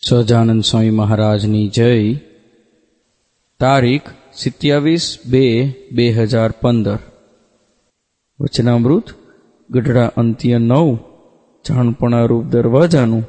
સહજાનંદ સ્વામી મહારાજની જય. તારીખ 27/2/2015. વચનામૃત ગઢડા અંત્ય 9 જાણપણા રૂપ દરવાજાનું.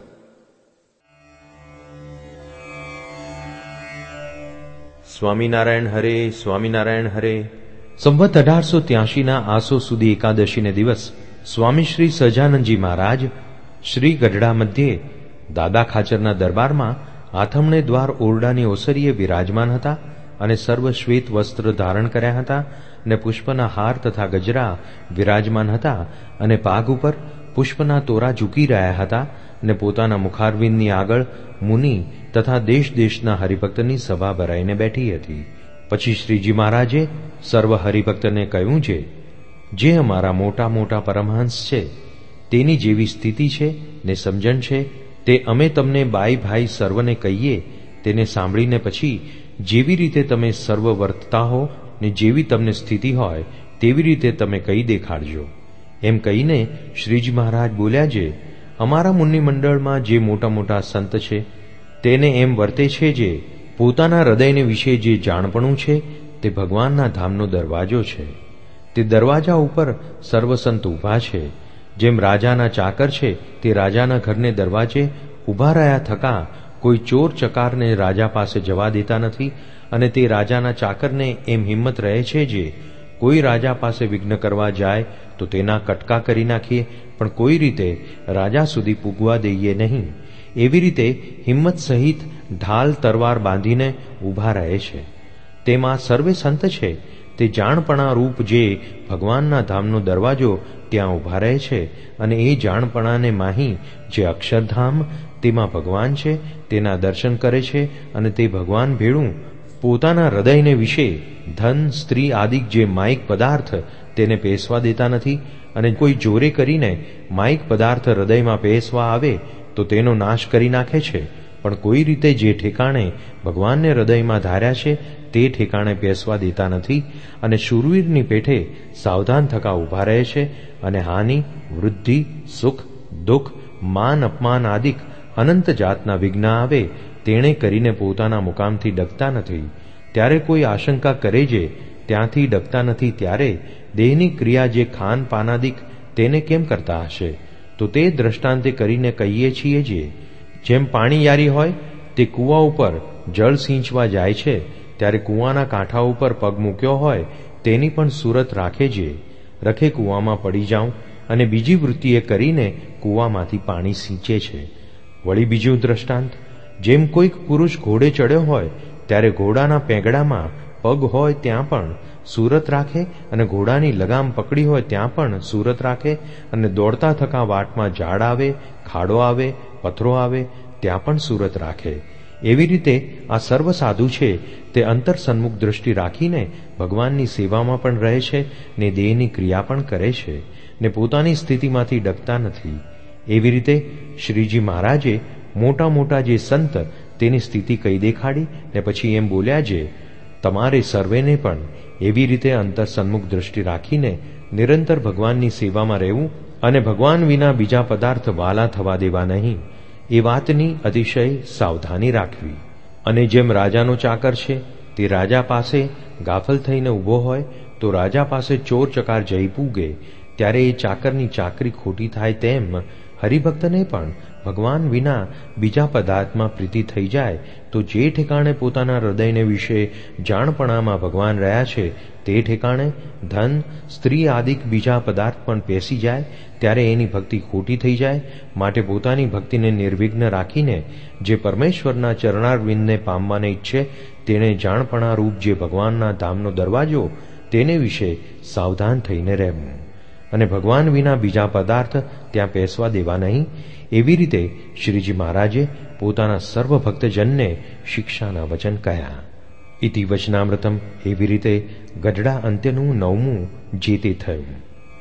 સ્વામિનારાયણ હરે, સ્વામિનારાયણ હરે. સંવત 1883 આસો સુધી એકાદશીને દિવસ સ્વામી શ્રી સહજાનંદજી મહારાજ શ્રી ગઢડા મધ્યે દાદા ખાચરના દરબારમાં આથમણે દ્વાર ઓરડાની ઓસરીએ વિરાજમાન હતા અને સર્વ શ્વેત વસ્ત્ર ધારણ કર્યા હતા અને પુષ્પના હાર તથા ગજરા વિરાજમાન હતા અને પાગ ઉપર પુષ્પના તોરા ઝૂકી રહ્યા હતા અને પોતાના મુખારવિંદની આગળ મુનિ તથા દેશ દેશના હરિભક્તની સભા ભરાઈને બેઠી હતી. પછી શ્રીજી મહારાજે સર્વ હરિભક્તને કહ્યું છે, જે અમારા મોટા મોટા પરમહંસ છે તેની જેવી સ્થિતિ છે ને સમજણ છે તે અમે તમને બાઈ ભાઈ સર્વને કહીએ તેને સાંભળીને પછી જેવી રીતે તમે સર્વ વર્તતા હો ને જેવી તમને સ્થિતિ હોય તેવી રીતે તમે કહી દેખાડજો. એમ કહીને શ્રીજી મહારાજ બોલ્યા છે, અમારા મુનિ મંડળમાં જે મોટા મોટા સંત છે તેને એમ વર્તે છે જે પોતાના હૃદયને વિશે જે જાણપણું છે તે ભગવાનના ધામનો દરવાજો છે. તે દરવાજા ઉપર સર્વ સંત ઊભા છે. જેમ રાજાના ચાકર છે તે રાજાના ઘરને દરવાજે ઊભા રહ્યા થકા કોઈ ચોર ચકારને રાજા પાસે જવા દેતા નથી અને તે રાજાના ચાકરને એમ હિંમત રહે છે જે કોઈ રાજા પાસે વિઘ્ન કરવા જાય તો તેના કટકા કરી નાખીએ પણ કોઈ રીતે રાજા સુધી પૂગવા દઈએ નહીં. એવી રીતે હિંમત સહિત ઢાલ તરવાર બાંધીને ઊભા રહે છે. તેમાં સર્વે સંત છે તે જાણપણા રૂપ જે ભગવાનના ધામનો દરવાજો ત્યાં ઊભા રહે છે અને એ જાણપણાને માહી જે અક્ષરધામ તેમાં ભગવાન છે તેના દર્શન કરે છે અને તે ભગવાન ભેળું પોતાના હૃદયને વિશે ધન સ્ત્રી આદિક જે માયિક પદાર્થ તેને પેસવા દેતા નથી અને કોઈ જોરે કરીને માયિક પદાર્થ હૃદયમાં પેસવા આવે તો તેનો નાશ કરી નાખે છે પણ કોઈ રીતે જે ઠેકાણે ભગવાનને હૃદયમાં ધાર્યા છે તે ઠેકાણે બેસવા દેતા નથી અને શૂરવીરની પેઠે સાવધાન થકા ઊભા રહે છે અને હાનિ વૃદ્ધિ સુખ દુઃખ માન અપમાન આદિક અનંત જાતના વિઘ્ન આવે તેણે કરીને પોતાના મુકામથી ડગતા નથી. ત્યારે કોઈ આશંકા કરે જે ત્યાંથી ડગતા નથી ત્યારે દેહની ક્રિયા જે ખાન પાનાદિક તેને કેમ કરતા હશે? તો તે દ્રષ્ટાંતે કરીને કહીએ છીએ જે જેમ પાણી યારી હોય તે કૂવા ઉપર જળ સિંચવા જાય છે ત્યારે કૂવાના કાંઠા ઉપર પગ મૂક્યો હોય તેની પણ સુરત રાખે જે રખે કૂવામાં પડી જાઉં અને બીજી વૃત્તિએ કરીને કૂવામાંથી પાણી સિંચે છે. વળી બીજું દ્રષ્ટાંત, જેમ કોઈક પુરુષ ઘોડે ચડ્યો હોય ત્યારે ઘોડાના પેંગડામાં પગ હોય ત્યાં પણ સુરત રાખે અને ઘોડાની લગામ પકડી હોય ત્યાં પણ સુરત રાખે અને દોડતા થકા વાટમાં ઝાડ આવે, ખાડો આવે, પથરો આવે ત્યાં પણ સુરત રાખે. એવી રીતે આ સર્વ સાધુ છે તે અંતર સન્મુખ દ્રષ્ટિ રાખીને ભગવાનની સેવામાં પણ રહે છે ને દેહની ક્રિયા પણ કરે છે ને પોતાની સ્થિતિમાંથી ડગતા નથી. એવી રીતે શ્રીજી મહારાજે મોટા મોટા જે સંત તેની સ્થિતિ કહી દેખાડી ને પછી એમ બોલ્યા જે તમારે સર્વેને પણ એવી રીતે અંતર સન્મુખ દ્રષ્ટિ રાખીને નિરંતર ભગવાનની સેવામાં રહેવું અને ભગવાન વિના બીજા પદાર્થ વાલા થવા દેવા નહીં એ વાતની અતિશય સાવધાની રાખવી. અને જેમ રાજાનો ચાકર છે તે રાજા પાસે ગાફલ થઈને ઊભો હોય તો રાજા પાસે ચોર ચકાર જઈ પૂગે ત્યારે એ ચાકરની ચાકરી ખોટી થાય તેમ હરિભક્તને પણ ભગવાન વિના બીજા પદાર્થમાં પ્રીતિ થઈ જાય તો જે ઠેકાણે પોતાના હૃદયને વિશે જાણપણામાં ભગવાન રહ્યા છે તે ઠેકાણે ધન સ્ત્રી આદિક બીજા પદાર્થ પણ પેસી જાય ત્યારે એની ભક્તિ ખોટી થઈ જાય. માટે પોતાની ભક્તિને નિર્વિઘ્ન રાખીને જે પરમેશ્વરના ચરણારવિંદને પામવાને ઈચ્છે તેણે જાણપણા રૂપ જે ભગવાનના ધામનો દરવાજો તેને વિશે સાવધાન થઈને રહેવું અને ભગવાન વિના બીજા પદાર્થ ત્યાં પેસવા દેવા નહીં. એવી રીતે શ્રીજી મહારાજે પોતાના સર્વ ભક્તજનને શિક્ષાના વચન કહ્યા. ઇતિ વચનામૃતમ. એવી રીતે ગઢડા અંત્યનું 9મું જે તે થયું.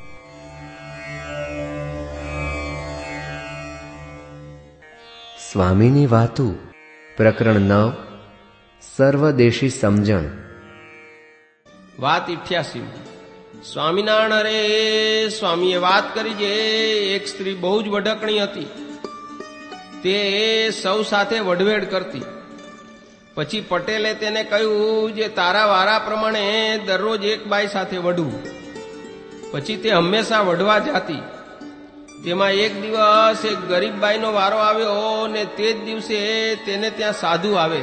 સ્વામીની વાતો પ્રકરણ 9 સર્વદેશી સમજણ. વાત 88. સ્વામિનારાયણ હરે. સ્વામીએ વાત કરી છે એક સ્ત્રી બહુ જ વઢકણી હતી તે સૌ સાથે વઢવેડ કરતી. પછી પટેલે તેને કહ્યું, જે તારા વારા પ્રમાણે દરરોજ એક બાઈ સાથે વઢવું. પછી તે હંમેશા વઢવા જાતી. તેમાં એક દિવસ એક ગરીબ બાઈનો વારો આવ્યો ને તે જ દિવસે તેને ત્યાં સાધુ આવે.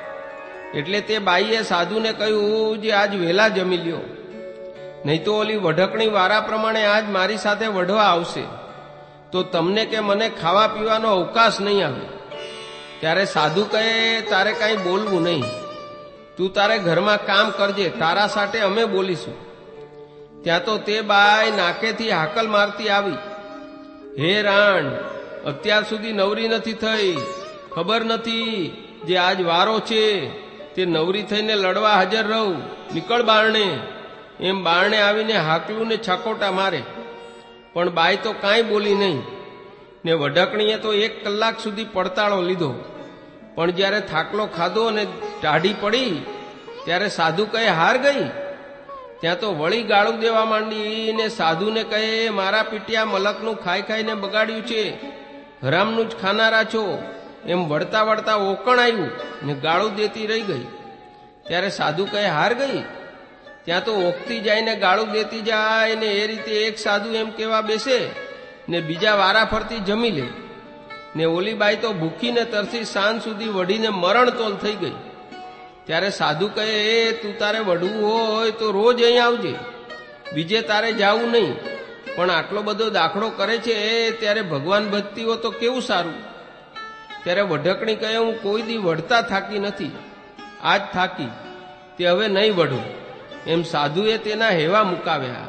એટલે તે બાઈએ સાધુને કહ્યું, જે આજ વહેલા જમી લ્યો, નહીં તો ઓલી વઢકણી વારા પ્રમાણે આજ મારી સાથે વઢવા આવશે તો તમને કે મને ખાવા પીવાનો અવકાશ નહીં આવે. ત્યારે સાધુ કહે, તારે કાંઈ બોલવું નહીં, તું તારે ઘરમાં કામ કરજે, તારા સાથે અમે બોલીશું. ત્યાં તો તે બાઈ નાકેથી હાકલ મારતી આવી, હે રાણ, અત્યાર સુધી નવરી નથી થઈ, ખબર નથી જે આજ વારો છે તે નવરી થઈને લડવા હાજર રહું, નીકળ બારણે. એમ બારણે આવીને હાકલું ને છાકોટા મારે. પણ બાઈ તો કાંઈ બોલી નહીં ને વઢકણીએ તો 1 કલાક સુધી પડતાળો લીધો. પણ જ્યારે થાકલો ખાધો અને ટાઢી પડી ત્યારે સાધુ કહે, હાર ગઈ. ત્યાં તો વળી ગાળું દેવા માંડી ને સાધુને કહે, મારા પીટિયા મલકનું ખાઈ ખાઈને બગાડ્યું છે, હરામનું જ ખાનારા છો. એમ વળતા વળતા ઓકણ આવ્યું ને ગાળું દેતી રહી ગઈ. ત્યારે સાધુ કહે, હાર ગઈ. ત્યાં તો ઓકતી જાય ને ગાળું દેતી જાય ને એ રીતે એક સાધુ એમ કહેવા બેસે ને બીજા વારા ફરતી જમી લે ને ઓલી બાઈ તો ભૂખીને તરસી સાંજ સુધી વઢીને મરણતોલ થઈ ગઈ. ત્યારે સાધુ કહે, તું તારે વઢવું હોય તો રોજ અહીં આવજે, બીજે તારે જાવું નહીં. પણ આટલો બધો દાખલો કરે છે ત્યારે ભગવાન ભક્તિ હો તો કેવું સારું. ત્યારે વઢકણી કહે, હું કોઈ દી વઢતા થાકી નથી, આજ થાકી, તે હવે નહીં વઢું. એમ સાધુએ તેના હેવા મુકાવ્યા.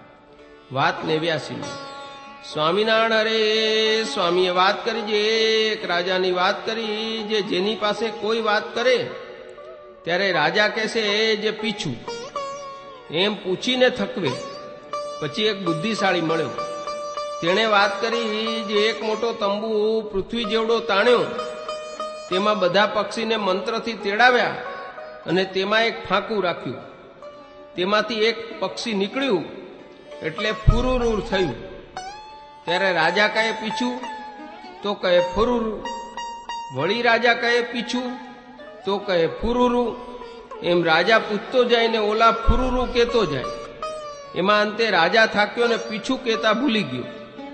વાત 89. સ્વામિનારાયણ હરે. સ્વામીએ વાત કરી, જે એક રાજાની વાત કરી, જે જેની પાસે કોઈ વાત કરે ત્યારે રાજા કહેશે, જે પીછું. એમ પૂછીને થકવે. પછી એક બુદ્ધિશાળી મળ્યો, તેણે વાત કરી, જે એક મોટો તંબુ પૃથ્વી જેવડો તાણ્યો, તેમાં બધા પક્ષીને મંત્રથી તેડાવ્યા અને તેમાં એક ફાંકું રાખ્યું. તેમાંથી એક પક્ષી નીકળ્યું એટલે ફુરુરુર થયું. ત્યારે રાજા કહે, પીછું? તો કહે, ફુરુરુ. વળી રાજા કહે, પીછું? તો કહે, ફુરુરુ. એમ રાજા પૂછતો જાય ને ઓલા ફુરુરુ કહેતો જાય. એમાં અંતે રાજા થાક્યો ને પીછું કહેતા ભૂલી ગયો.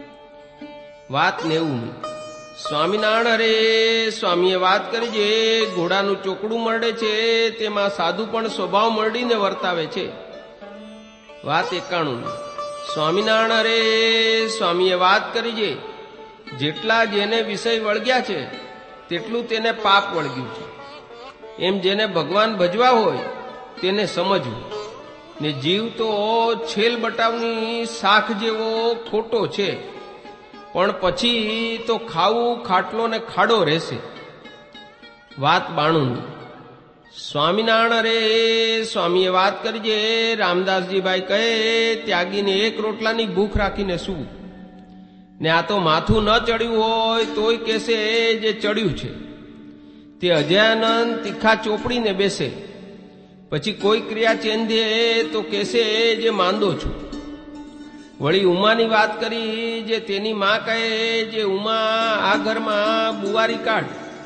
વાત 90. સ્વામિનારાયણ હરે. સ્વામીએ વાત કરી, જે ઘોડાનું ચોકડું મરડે છે તેમાં સાધુ પણ સ્વભાવ મરડીને વર્તાવે છે. વાત 91. સ્વામિનારાયણ હરે. સ્વામીએ વાત કરી, જે જેટલા જેને વિષય વળગ્યા છે તેટલું તેને પાપ વળગ્યું છે. એમ જેને ભગવાન ભજવા હોય તેને સમજવું. ને જીવ તો છેલ બટાવની શાખ જેવો ખોટો છે, પણ પછી તો ખાવું ખાટલો ને ખાડો રહેશે. વાત 92. સ્વામિનારાયણ રે. સ્વામીએ વાત કરી, જે રામદાસજીભાઈ કહે, ત્યાગીને 1 રોટલાની ભૂખ રાખીને શું ને આ તો માથું ન ચડ્યું હોય તોય કહેશે જે ચડ્યું છે. તે અજયાનંદ તીખા ચોપડીને બેસે, પછી કોઈ ક્રિયા ચેંધે તો કહેશે જે માંદો છું. વળી ઉમાની વાત કરી, જે તેની માં કહે, જે ઉમા આ ઘરમાં બુવારી કાઢ,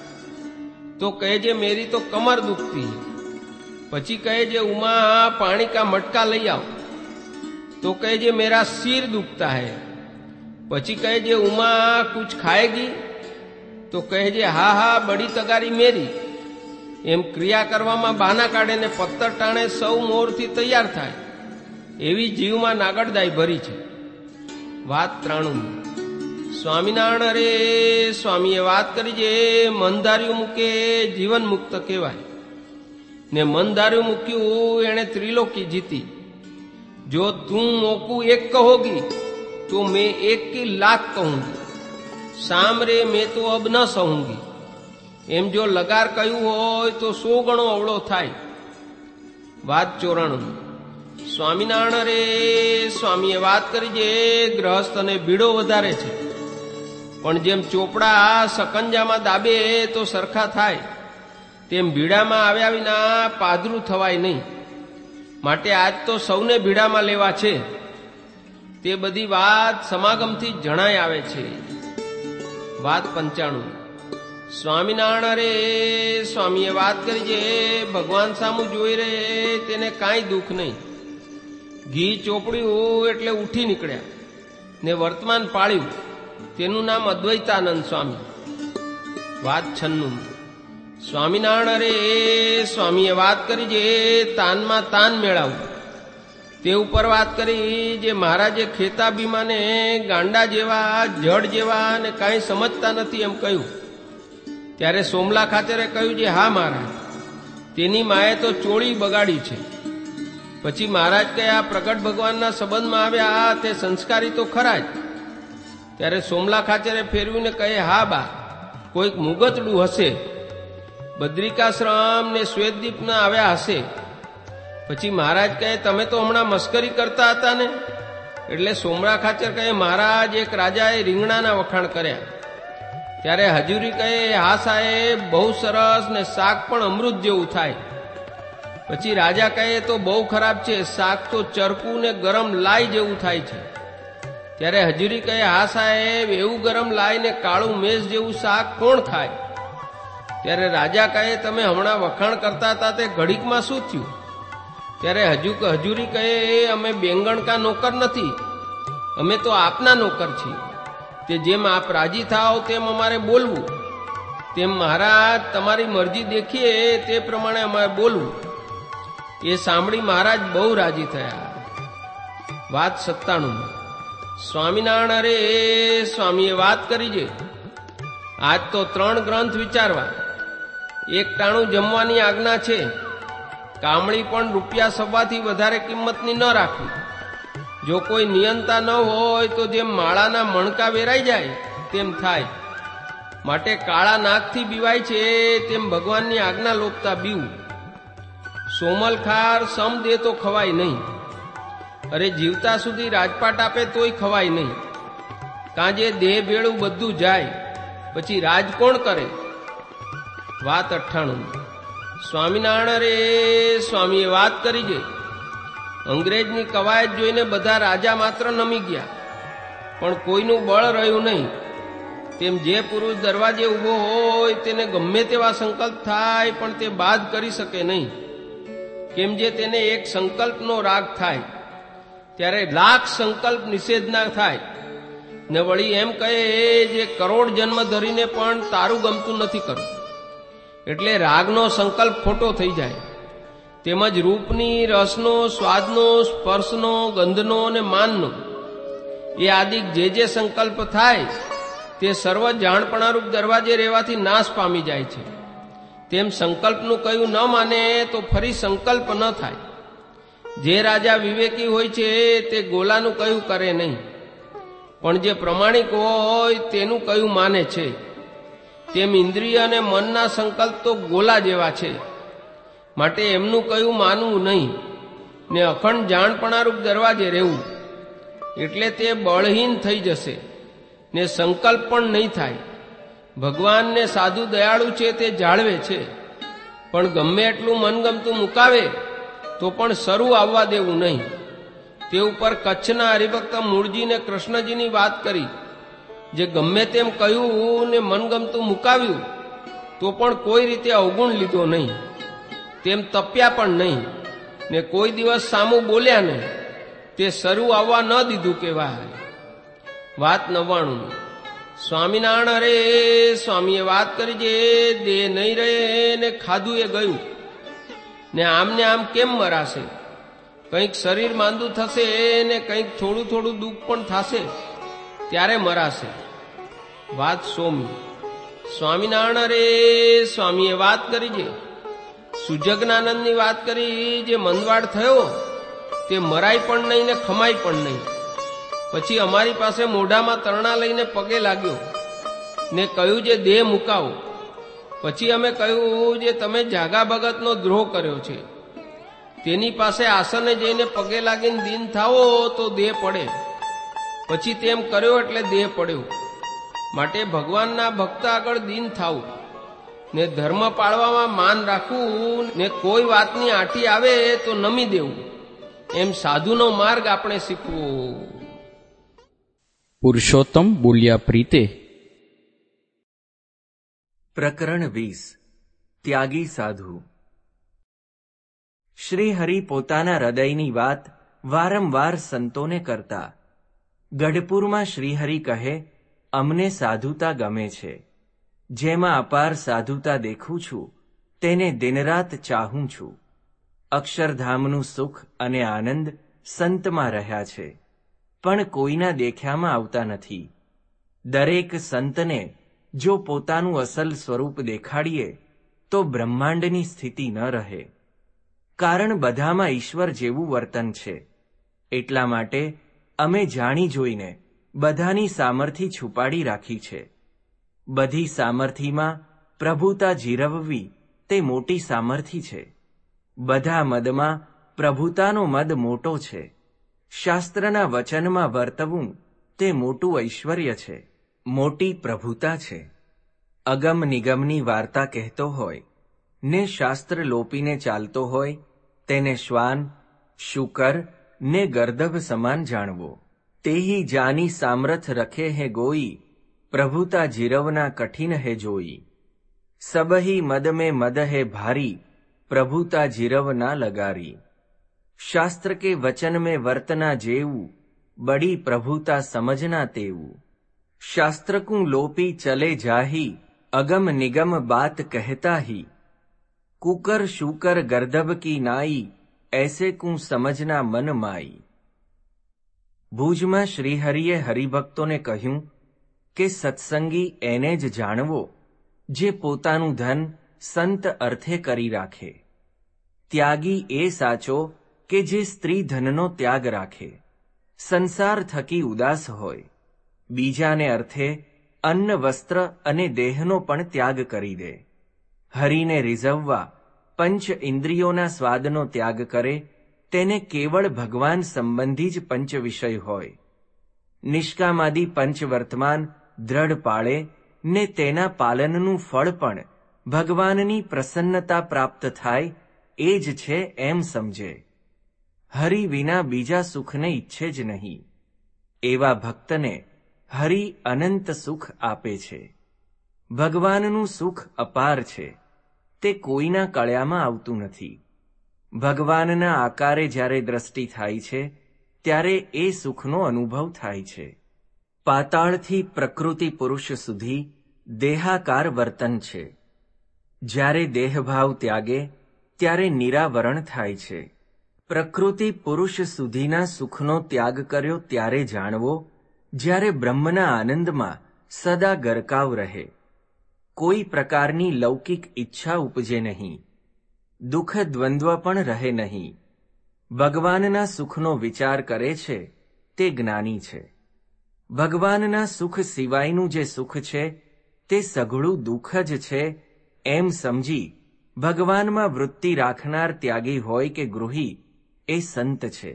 તો કહે જે મેરી તો કમર દુખતી. પછી કહે જે ઉમા પાણી કા મટકા લઈ આવ, તો કહે જે મેરા સિર દુખતા હૈ. પછી કહે જે ઉમા કુછ ખાएगी, તો કહે જે હા હા બડી તગારી મેરી. એમ ક્રિયા કરવામાં બહાના કાઢે ને પત્તર ટાણે સૌ મોરથી તૈયાર થાય, એવી જીવમાં નાગડદાઈ ભરી છે. વાત 93. સ્વામિનારાયણ રે. સ્વામીએ વાત કરી, જે મનધાર્યું મૂકે જીવન મુક્ત કહેવાય, ને મનધાર્યું મૂક્યું એણે ત્રિલોકી જીતી. જો તું મોકું એક કહોગી તો મેં 1 की लाख कहूंगी, शाम रे मैं तो अब न सहूंगी. એમ જો લગાર કહ્યું હોય તો 100 ગણો અવળો થાય. વાત 94. સ્વામિનારાયણ રે. સ્વામીએ વાત કરી, જે ગ્રહસ્થ અને ભીડો વધારે છે, પણ જેમ ચોપડા સકંજામાં દાબે તો સરખા થાય, તેમ ભીડામાં આવ્યા વિના પાદરું થવાય નહીં. માટે આજ તો સૌને ભીડામાં લેવા છે. તે બધી વાત સમાગમથી જણાય આવે છે. વાત 95. સ્વામિનારાયણ રે સ્વામીએ વાત કરી છે, ભગવાન સામું જોઈ રહે તેને કાંઈ દુઃખ નહીં. ઘી ચોપડ્યું એટલે ઉઠી નીકળ્યા ને વર્તમાન પાળ્યું. તેનું નામ અદ્વૈતાનંદ સ્વામી. વાત 96. સ્વામિનારાયણ રે સ્વામીએ વાત કરી છે, તાનમાં તાન મેળવવું. તે ઉપર વાત કરી જે મહારાજે ખેતાબીમાને ગાંડા જેવા, જડ જેવા ને કાંઈ સમજતા નથી એમ કહ્યું. ત્યારે સોમલા ખાચરે કહ્યું છે, હા મહારાજ, તેની માએ તો ચોળી બગાડી છે. પછી મહારાજ કહે, આ પ્રગટ ભગવાનના સંબંધમાં આવ્યા તે સંસ્કારી તો ખરા જ. ત્યારે સોમલા ખાચરે ફેરવીને કહે, હા બા, કોઈક મુગતડું હશે, બદ્રિકાશ્રમ ને શ્વેતદીપના આવ્યા હશે. પછી મહારાજ કહે, તમે તો હમણાં મસ્કરી કરતા હતા ને? એટલે સોમલા ખાચર કહે, મહારાજ, એક રાજાએ રીંગણાના વખાણ કર્યા. ત્યારે હજુરી કહે, હા સાહેબ, બહુ સરસ ને શાક પણ અમૃત જેવું થાય. પછી રાજા કહે, તો બહુ ખરાબ છે, શાક તો ચરકું ને ગરમ લાઈ જેવું થાય છે. ત્યારે હજુરી કહે, હા સાહેબ, એવું ગરમ લાઈ ને કાળું મેસ જેવું શાક કોણ ખાય? ત્યારે રાજા કહે, તમે હમણાં વખાણ કરતા હતા તે ઘડીકમાં શું થયું? ત્યારે હજુરી કહે, અમે બેંગણકા નોકર નથી, અમે તો આપના નોકર છીએ. તે જેમ આપ રાજી થાવ તેમ અમારે બોલવું, તેમ મહારાજ તમારી મરજી દેખીએ તે પ્રમાણે અમારે બોલવું. એ સાંભળી મહારાજ બહુ રાજી થયા. વાત 97. સ્વામિનારાયણ રે સ્વામીએ વાત કરી છે, આજ તો 3 ગ્રંથ વિચારવા. એક ટાણું જમવાની આજ્ઞા છે. કામળી પણ ₹1.25 થી વધારે કિંમતની ન રાખવી. જો કોઈ નિયંતા ન હોય તો જેમ માળાના મણકા વેરાઈ જાય તેમ થાય. માટે કાળા નાકથી બીવાય છે તેમ ભગવાનની આજ્ઞા લોપતા બીવું. સોમલખાર સમ દે તો ખવાય નહીં. અરે જીવતા સુધી રાજપાટ આપે તોય ખવાય નહીં. કાંજે દેહ ભેળું બધું જાય, પછી રાજ કોણ કરે? વાત 98. સ્વામિનારાયણ રે સ્વામીએ વાત કરી છે, અંગ્રેજની કવાયત જોઈને બધા રાજા માત્ર નમી ગયા, પણ કોઈનું બળ રહ્યું નહીં. તેમ જે પુરુષ દરવાજે ઊભો હોય તેને ગમે તેવા સંકલ્પ થાય પણ તે બાદ કરી શકે નહીં. કેમ જે તેને એક સંકલ્પનો રાગ થાય ત્યારે લાખ સંકલ્પ નિષેધના થાય. ને વળી એમ કહે, જે કરોડ જન્મ ધરીને પણ તારું ગમતું નથી કરવું. એટલે રાગનો સંકલ્પ ખોટો થઈ જાય. તેમજ રૂપની, રસનો, સ્વાદનો, સ્પર્શનો, ગંધનો અને માનનો એ આદિક જે સંકલ્પ થાય તે સર્વ જાણપણારૂપ દરવાજે રહેવાથી નાશ પામી જાય છે. તેમ સંકલ્પનું કયું ન માને તો ફરી સંકલ્પ ન થાય. જે રાજા વિવેકી હોય છે તે ગોલાનું કયું કરે નહીં, પણ જે પ્રમાણિક હોય તેનું કયું માને છે. તેમ ઇન્દ્રિય અને મનના સંકલ્પ તો ગોલા જેવા છે, માટે એમનું કયું માનવું નહીં ને અખંડ જાણપણારૂપ દરવાજે રહેવું. એટલે તે બળહીન થઈ જશે ને સંકલ્પ પણ નહીં થાય. ભગવાનને સાધુ દયાળુ છે તે જાળવે છે, પણ ગમે એટલું મનગમતું મુકાવે તો પણ શરૂ આવવા દેવું નહીં. તે ઉપર કચ્છના હરિભક્ત મૂળજીને કૃષ્ણજીની વાત કરી. જે ગમે તેમ કહ્યું ને મનગમતું મુકાવ્યું તો પણ કોઈ રીતે અવગુણ લીધો નહીં, તેમ તપ્યા પણ નહીં ને કોઈ દિવસ સામું બોલ્યા નહીં. તે શરૂ આવવા ન દીધું કહેવાય. વાત 99. સ્વામિનારાયણ રે સ્વામીએ વાત કરી છે, દેહ નહીં રહે ને ખાધું એ ગયું ને આમને આમ કેમ મરાશે? કંઈક શરીર માંદું થશે ને કંઈક થોડું થોડું દુઃખ પણ થશે, ત્યારે મરાશે. વાત 100. સ્વામિનારાયણ રે સ્વામીએ વાત કરી છે, સુજજ્ઞાનંદની વાત કરી. જે મંદવાડ થયો તે મરાય પણ નહીં ને ખમાય પણ નહીં. પછી અમારી પાસે મોઢામાં તરણા લઈને પગે લાગ્યો ને કહ્યું, જે દેહ મુકાવો. પછી અમે કહ્યું, જે તમે જાગા ભગતનો દ્રોહ કર્યો છે તેની પાસે આસને જઈને પગે લાગીને દીન થાવો તો દેહ પડે. પછી તેમ કર્યો એટલે દેહ પડ્યો. માટે ભગવાનના ભક્ત આગળ દીન થાવું ને ધર્મ પાળવામાં માન રાખવું ને કોઈ વાતની આંટી આવે તો નમી દેવું. એમ સાધુનો માર્ગ આપણે શીખવો. પુરુષોત્તમ બોલ્યા પ્રીતે, પ્રકરણ 20 ત્યાગી સાધુ. શ્રી હરિ પોતાના હૃદયની વાત વારંવાર સંતોને કરતા. ગઢપુરમાં શ્રીહરિ કહે, અમને સાધુતા ગમે છે. જેમાં અપાર સાધુતા દેખું છું તેને દિનરાત ચાહું છું. અક્ષરધામનું સુખ અને આનંદ સંતમાં રહ્યા છે, પણ કોઈના દેખ્યામાં આવતા નથી. દરેક સંતને જો પોતાનું અસલ સ્વરૂપ દેખાડીએ તો બ્રહ્માંડની સ્થિતિ ન રહે. કારણ બધામાં ઈશ્વર જેવું વર્તન છે. એટલા માટે અમે જાણી જોઈને બધાની સામર્થિ છુપાડી રાખી છે. બધી સામર્થિમાં પ્રભુતા જીરવવી તે મોટી સામર્થિ છે. બધા મદમાં પ્રભુતાનો મદ મોટો છે. શાસ્ત્રના વચનમાં વર્તવું તે મોટું ઐશ્વર્ય છે, મોટી પ્રભુતા છે. અગમ નિગમની વાર્તા કહેતો હોય ને શાસ્ત્ર લોપીને ચાલતો હોય તેને શ્વાન, શુકર ને ગર્દભ સમાન જાણવો. તેહી જાની સામર્થ રખે હે ગોઈ, પ્રભુતા જીરવના કઠિન હે જોઈ. સબહી મદ में મદ હે ભારી, પ્રભુતા જીરવ ના લગારી. શાસ્ત્ર કે વચન में વર્તના જેવું, બડી પ્રભુતા સમજના તેવું. શાસ્ત્ર કું લોપી ચલે જાહી, અગમ નિગમ બાત કહેતા ही. કુકર શુકર ગર્દભ કી નાઈ, ऐसे કું સમજના મન માઈ. ભુજમાં શ્રીહરિએ હરિભક્તોને કહ્યું કે સત્સંગી એને જ જાણવો જે પોતાનું ધન સંત અર્થે કરી રાખે. ત્યાગી એ સાચો કે જે સ્ત્રી ધનનો ત્યાગ રાખે, સંસાર થકી ઉદાસ હોય, બીજાને અર્થે અન્ન વસ્ત્ર અને દેહનો પણ ત્યાગ કરી દે. હરિને રીઝવવા પંચ ઇન્દ્રિયોના સ્વાદનો ત્યાગ કરે તેને કેવળ ભગવાન સંબંધી જ પંચ વિષય હોય. નિષ્કામાદી પંચવર્તમાન દ્રઢ પાળે ને તેના પાલનનું ફળ પણ ભગવાનની પ્રસન્નતા પ્રાપ્ત થાય એ જ છે એમ સમજે. હરિ વિના બીજા સુખને ઈચ્છે જ નહીં. એવા ભક્તને હરિ અનંત સુખ આપે છે. ભગવાનનું સુખ અપાર છે, તે કોઈના કળ્યામાં આવતું નથી. ભગવાનના આકારે જ્યારે દ્રષ્ટિ થાય છે ત્યારે એ સુખનો અનુભવ થાય છે. પાતાળથી પ્રકૃતિ પુરુષ સુધી દેહાકાર વર્તન છે. જ્યારે દેહભાવ ત્યાગે ત્યારે નિરાવરણ થાય છે. પ્રકૃતિ પુરુષ સુધીના સુખનો ત્યાગ કર્યો ત્યારે જાણવો જ્યારે બ્રહ્મના આનંદમાં સદા ગરકાવ રહે. કોઈ પ્રકારની લૌકિક ઈચ્છા ઉપજે નહીં, દુઃખ દ્વંદ્વ પણ રહે નહીં. ભગવાનના સુખનો વિચાર કરે છે તે જ્ઞાની છે. ભગવાનના સુખ સિવાયનું જે સુખ છે તે સઘળું દુઃખ જ છે એમ સમજી ભગવાનમાં વૃત્તિ રાખનાર ત્યાગી હોય કે ગૃહી એ સંત છે.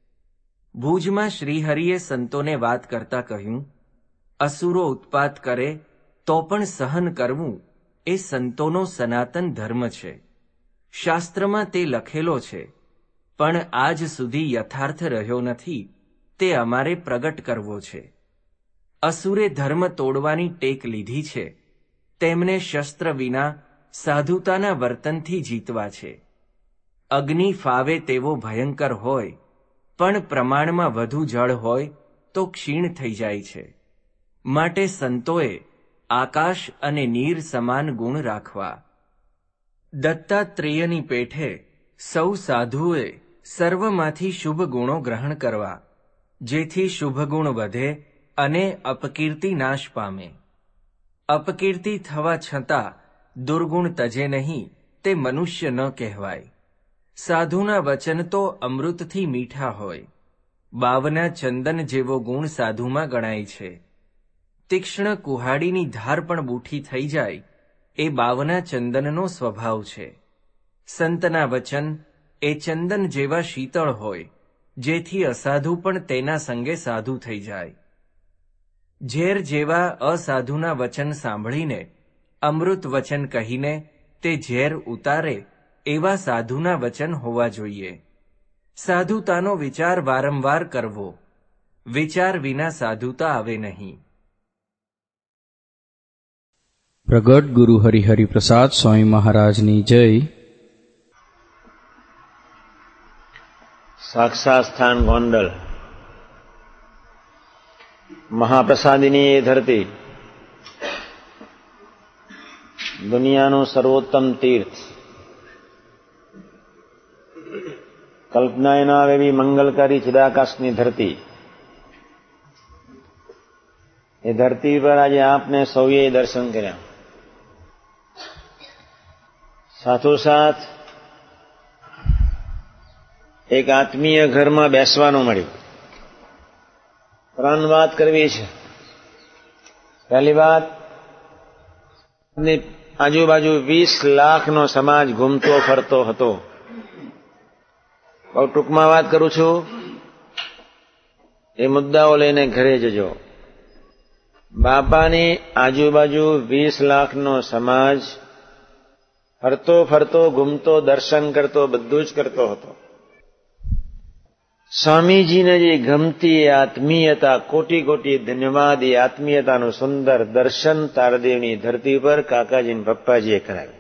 ભુજમાં શ્રીહરિએ સંતોને વાત કરતા કહ્યું, અસુરો ઉત્પાત કરે તો પણ સહન કરવું એ સંતોનો સનાતન ધર્મ છે. શાસ્ત્રમાં તે લખેલો છે, પણ આજ સુધી યથાર્થ રહ્યો નથી, તે અમારે પ્રગટ કરવો છે. અસુરે ધર્મ તોડવાની ટેક લીધી છે, તેમને શસ્ત્ર વિના સાધુતાના વર્તનથી જીતવા છે. અગ્નિ ફાવે તેવો ભયંકર હોય, પણ પ્રમાણમાં વધુ જળ હોય તો ક્ષીણ થઈ જાય છે. માટે સંતોએ આકાશ અને નીર સમાન ગુણ રાખવા. દત્તાત્રેયની પેઠે સૌ સાધુએ સર્વમાંથી શુભ ગુણો ગ્રહણ કરવા, જેથી શુભ ગુણ વધે અને અપકીર્તિ નાશ પામે. અપકીર્તિ થવા છતાં દુર્ગુણ તજે નહીં તે મનુષ્ય ન કહેવાય. સાધુના વચન તો અમૃતથી મીઠા હોય. બાવના ચંદન જેવો ગુણ સાધુમાં ગણાય છે. તીક્ષ્ણ કુહાડીની ધાર પણ બૂઠી થઈ જાય એ બાવના ચંદનનો સ્વભાવ છે. સંતના વચન એ ચંદન જેવા શીતળ હોય, જેથી અસાધુ પણ તેના સંગે સાધુ થઈ જાય. ઝેર જેવા અસાધુના વચન સાંભળીને અમૃત વચન કહીને તે ઝેર ઉતારે એવા સાધુના વચન હોવા જોઈએ. સાધુતાનો વિચાર વારંવાર કરવો. વિચાર વિના સાધુતા આવે નહીં. પ્રગટ ગુરુ હરિહરિ પ્રસાદ સ્વામી મહારાજની જય. સાક્ષાત સ્થાન ગોંડલ, મહાપ્રસાદીની એ ધરતી, દુનિયાનું સર્વોત્તમ તીર્થ, કલ્પનાએ ન આવે એવી મંગલકારી ચિદાકાશની ધરતી, એ ધરતી પર આજે આપને સૌએ દર્શન કર્યા. સાથોસાથ એક આત્મીય ઘરમાં બેસવાનું મળ્યું. ત્રણ વાત કરવી છે. પહેલી વાત, આજુબાજુ 20 લાખનો સમાજ ઘૂમતો ફરતો હતો. બહુ ટૂંકમાં વાત કરું છું, એ મુદ્દાઓ લઈને ઘરે જજો. બાપાની આજુબાજુ 20 લાખનો સમાજ ફરતો ફરતો ઘૂમતો દર્શન કરતો બધું જ કરતો હતો. સ્વામીજીને જે ગમતી એ આત્મીયતા, કોટી કોટી ધન્યવાદ, એ આત્મીયતાનું સુંદર દર્શન તારદેવની ધરતી પર કાકાજી પપ્પાજીએ કરાવ્યું.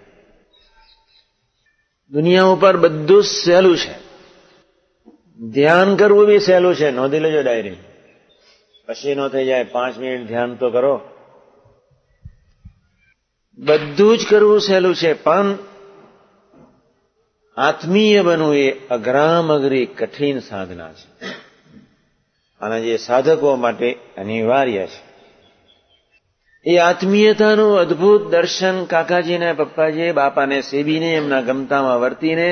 દુનિયા ઉપર બધું જ સહેલું છે, ધ્યાન કરવું બી સહેલું છે. નોંધી લેજો ડાયરી, પછી ન થઈ જાય 5 મિનિટ ધ્યાન તો કરો. બધું જ કરવું સહેલું છે, પણ આત્મીય બનવું એ અઘરામ અઘરી કઠિન સાધના છે, અને જે સાધકો માટે અનિવાર્ય છે. એ આત્મીયતાનું અદભુત દર્શન કાકાજીને પપ્પાજીએ બાપાને સેવીને એમના ગમતામાં વર્તીને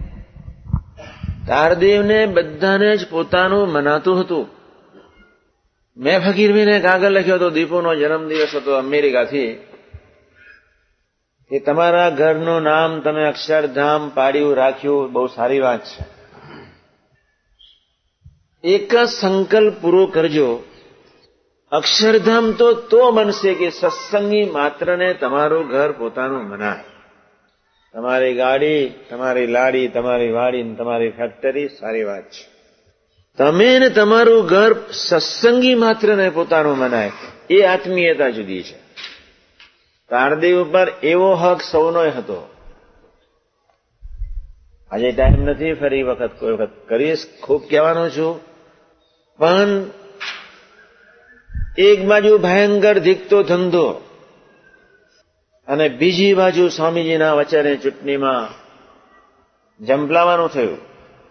તારદેવને બધાને જ પોતાનું મનાતું હતું. મેં ફકીરભાઈને કાગળ લખ્યો હતો, દીપુનો જન્મદિવસ હતો અમેરિકાથી, કે તમારા ઘરનું નામ તમે અક્ષરધામ પાડ્યું, રાખ્યું, બહુ સારી વાત છે. એક જ સંકલ્પ પૂરો કરજો, અક્ષરધામ તો બનશે કે સત્સંગી માત્રને તમારું ઘર પોતાનું મનાય. તમારી ગાડી, તમારી લાડી, તમારી વાડી, તમારી ફેક્ટરી સારી વાત છે. તમે ને તમારું ઘર સત્સંગી માત્રને પોતાનું મનાય, એ આત્મીયતા જુદી છે. તારદેવ ઉપર એવો હક સૌનો હતો. આજે ટાઈમ નથી, ફરી વખત કોઈ વખત કરીશ, ખૂબ કહેવાનો છું. પણ એક બાજુ ભયંકર ધીકતો ધંધો અને બીજી બાજુ સ્વામીજીના વચને ચૂંટણીમાં જંપલાવાનું થયું.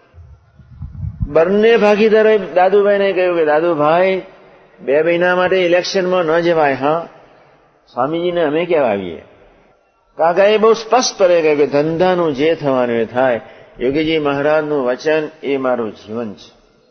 બંને ભાગીદારોએ દાદુભાઈને કહ્યું કે દાદુભાઈ, 2 મહિના માટે ઇલેક્શનમાં ન જવાય. હા, સ્વામીજીને અમે કેવા આવીએ? કાકાએ બહુ સ્પષ્ટપણે કહ્યું કે ધંધાનું જે થવાનું એ થાય. યોગીજી મહારાજનું વચન એ મારું જીવન છે.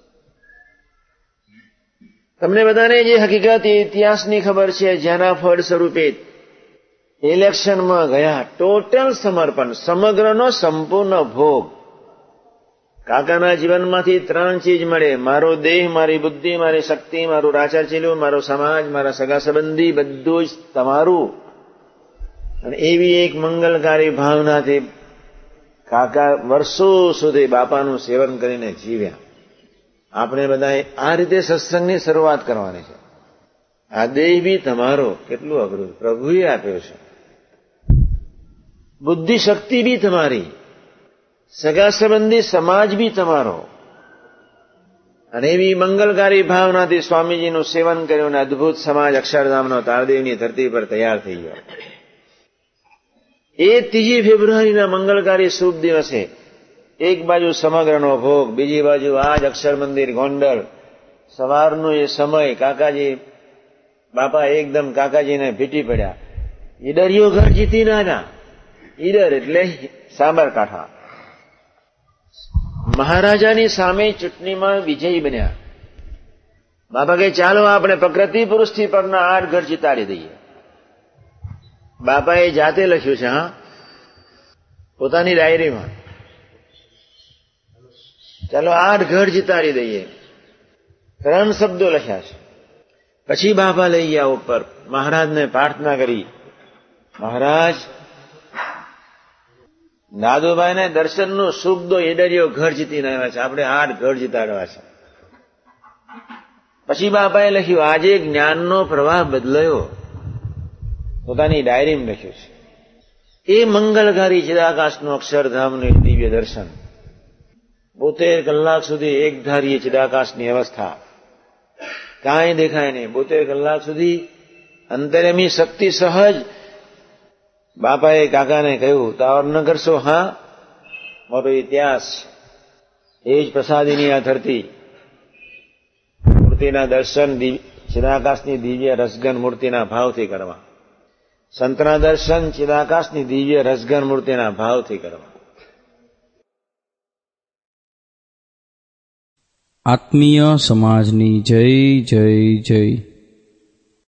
તમને બધાને જે હકીકત ઇતિહાસની ખબર છે, જેના ફળ સ્વરૂપે ઇલેક્શનમાં ગયા, ટોટલ સમર્પણ, સમગ્રનો સંપૂર્ણ ભોગ. કાકાના જીવનમાંથી 3 ચીજ મળે: મારો દેહ, મારી બુદ્ધિ, મારી શક્તિ, મારું રાચાચીલું, મારો સમાજ, મારા સગા સંબંધી, બધું જ તમારું. અને એવી એક મંગલકારી ભાવનાથી કાકા વર્ષો સુધી બાપાનું સેવન કરીને જીવ્યા. આપણે બધાએ આ રીતે સત્સંગની શરૂઆત કરવાની છે. આ દેહ બી તમારો, કેટલું અઘરું પ્રભુએ આપ્યો છે. બુદ્ધિ શક્તિ બી તમારી, સગા સંબંધી સમાજ બી તમારો. અને એવી મંગલકારી ભાવનાથી સ્વામીજીનું સેવન કર્યું અને અદભુત સમાજ અક્ષરધામનો તારદેવની ધરતી પર તૈયાર થઈ ગયો. એ 3 ફેબ્રુઆરીના મંગલકારી શુભ દિવસે એક બાજુ સમગ્રનો ભોગ, બીજી બાજુ આજ અક્ષર મંદિર ગોંડલ. સવારનો એ સમય, કાકાજી બાપા એકદમ કાકાજીને ભીટી પડ્યા. ઈડરિયો ઘર જીતીને આવ્યા. ઈડર એટલે સાબરકાંઠા. મહારાજાની સામે ચૂંટણીમાં વિજયી બન્યા. બાપા કહે ચાલો આપણે પ્રકૃતિ પુરુષથી પરના 8 ઘર જીતાડી દઈએ. બાપાએ જાતે લખ્યું છે, હા, પોતાની ડાયરીમાં. ચાલો 8 ઘર જીતાડી દઈએ, 3 શબ્દો લખ્યા છે. પછી બાપા લઈ ગયા ઉપર, મહારાજને પ્રાર્થના કરી, મહારાજ દાદુભાઈને દર્શનનું સુખ દો, ઈડરિયો ઘર જીતીને આવ્યા છે, આપણે 8 ઘર જીતાડવા છે. પછી બાપાએ લખ્યું, આજે જ્ઞાનનો પ્રવાહ બદલાયો. પોતાની ડાયરીમાં લખ્યું છે. એ મંગલકારી ચિદાકાશનું અક્ષરધામનું દિવ્ય દર્શન, 72 કલાક સુધી એકધારીય ચિદાકાશની અવસ્થા, કાંઈ દેખાય નહીં. 72 કલાક સુધી અંતર્યામી શક્તિ સહજ. બાપાએ કાકાને કહ્યું, તાવર ન કરશો? હા, મોટો ઇતિહાસ. એ જ પ્રસાદીની આ ધરતી. મૂર્તિના દર્શન ચિદાકાશની દિવ્ય રસગન મૂર્તિના ભાવથી કરવા, સંતના દર્શન ચિદાકાશની દિવ્ય રસગન મૂર્તિના ભાવથી કરવા. આત્મીય સમાજની જય જય જય.